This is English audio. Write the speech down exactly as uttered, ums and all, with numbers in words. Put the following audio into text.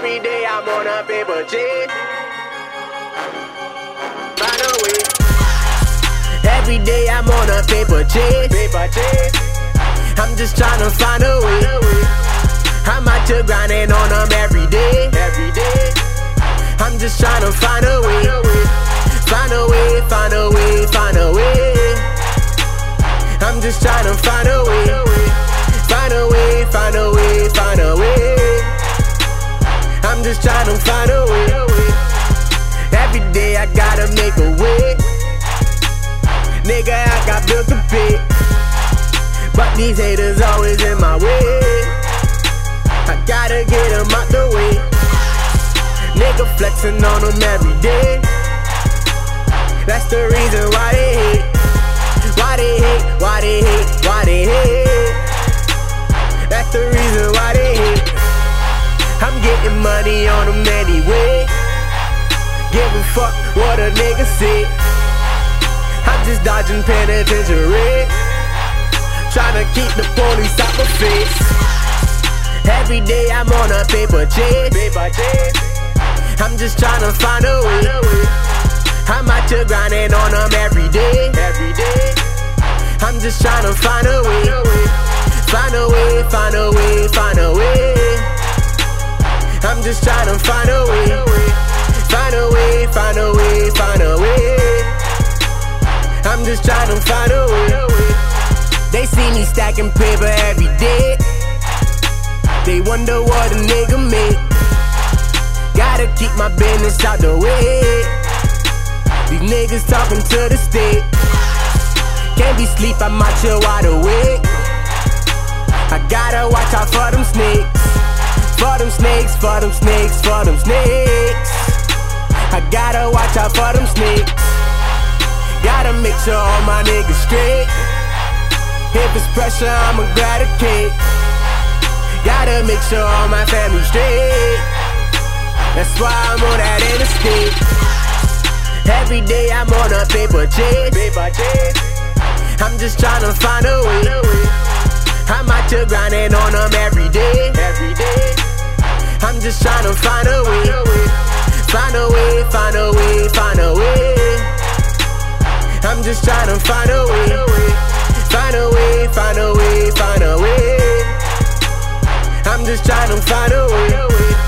Every day I'm on a paper chase. Find a way. Every day I'm on a paper chase. Paper chase. I'm just tryna find a way. I'm out here grinding on them every day. Every day. I'm just tryna find a way. Find a way, find a way, find a way. I'm just tryna find a way. Find a way, find a way, find a way. I'm just tryna find a way. Every day I gotta make a way. Nigga, I got bills to pay, but these haters always in my way. I gotta get them out the way. Nigga flexing on them every day. That's the reason why they hate. Why they hate, why they hate, why they hate. That's the reason why they hate. I'm getting money on them anyway. Give a fuck what a nigga say. I'm just dodging penitentiary, tryna keep the police out my face. Every day I'm on a paper chase. Paper chase. I'm just tryna find a way. I'm out here grinding on them every day. Every day. I'm just tryna find a way. Find a way, find a way, find a way. I'm just tryna find a way. Find a way, find a way, find a way. I'm just tryna find a way. They see me stacking paper every day. They wonder what a nigga make. Gotta keep my business out the way. These niggas talking to the state. Can't be sleep, I'm out here wide awake. I gotta watch out for them snakes. For them snakes, for them snakes, for them snakes. I gotta watch out for them snakes. Gotta make sure all my niggas straight. If it's pressure, I'ma grab a cake. Gotta make sure all my family straight. That's why I'm on that interstate. Every day I'm on a paper chase. Paper chase. I'm just tryna find a way. I'm out here grinding on them every day. Every day. I'm just tryna find a way. Find a way, find a way, find a way. I'm just tryna find a way. Find a way, find a way, find a way. I'm just tryna find a way.